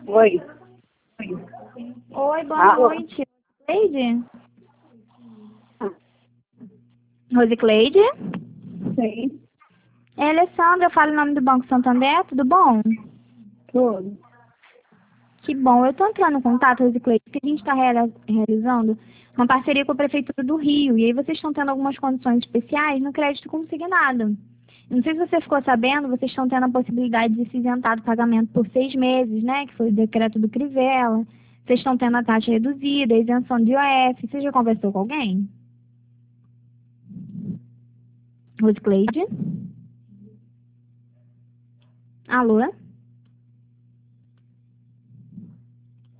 Oi. Oi, boa noite. Cleide? Rosicleide? Sim, É Alessandra, eu falo em nome do Banco Santander, tudo bom? tudo. Que bom, eu estou entrando em contato, Rosicleide, porque a gente está realizando uma parceria com a Prefeitura do Rio, e aí vocês estão tendo algumas condições especiais no crédito consignado. Não sei se você ficou sabendo, vocês estão tendo a possibilidade de se isentar do pagamento por 6 meses, né, que foi o decreto do Crivella. Vocês estão tendo a taxa reduzida, a isenção de IOF. Você já conversou com alguém? Rosicleide? Alô?